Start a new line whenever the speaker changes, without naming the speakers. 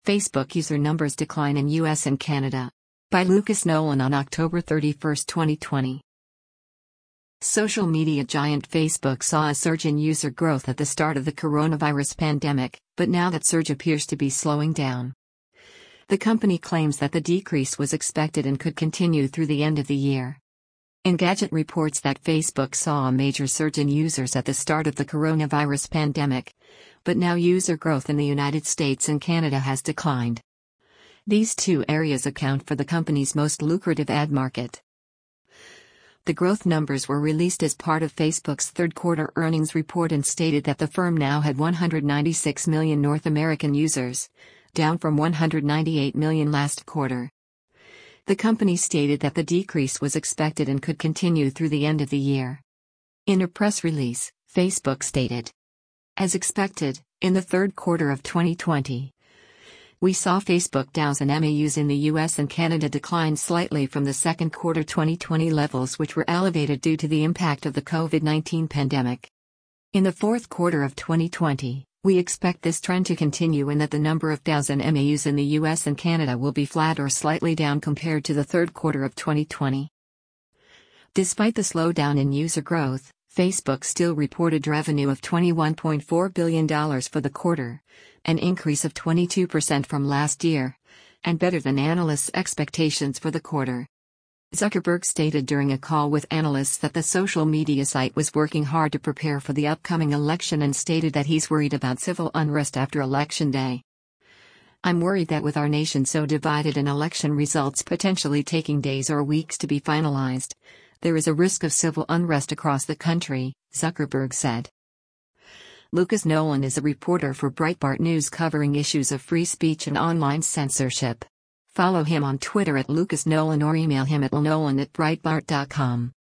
Facebook user numbers decline in US and Canada. By Lucas Nolan on October 31, 2020. Social media giant Facebook saw a surge in user growth at the start of the coronavirus pandemic, but now that surge appears to be slowing down. The company claims that the decrease was expected and could continue through the end of the year. Engadget reports that Facebook saw a major surge in users at the start of the coronavirus pandemic, but now user growth in the United States and Canada has declined. These two areas account for the company's most lucrative ad market. The growth numbers were released as part of Facebook's third-quarter earnings report and stated that the firm now had 196 million North American users, down from 198 million last quarter. The company stated that the decrease was expected and could continue through the end of the year. In a press release, Facebook stated, "As expected, in the third quarter of 2020, we saw Facebook DAUs and MAUs in the US and Canada decline slightly from the second quarter 2020 levels, which were elevated due to the impact of the COVID-19 pandemic. In the fourth quarter of 2020, we expect this trend to continue and that the number of DAUs and MAUs in the US and Canada will be flat or slightly down compared to the third quarter of 2020. Despite the slowdown in user growth, Facebook still reported revenue of $21.4 billion for the quarter, an increase of 22% from last year, and better than analysts' expectations for the quarter. Zuckerberg stated during a call with analysts that the social media site was working hard to prepare for the upcoming election and stated that he's worried about civil unrest after Election Day. "I'm worried that with our nation so divided and election results potentially taking days or weeks to be finalized, there is a risk of civil unrest across the country," Zuckerberg said. Lucas Nolan is a reporter for Breitbart News covering issues of free speech and online censorship. Follow him on Twitter at Lucas Nolan or email him at lnolan@breitbart.com.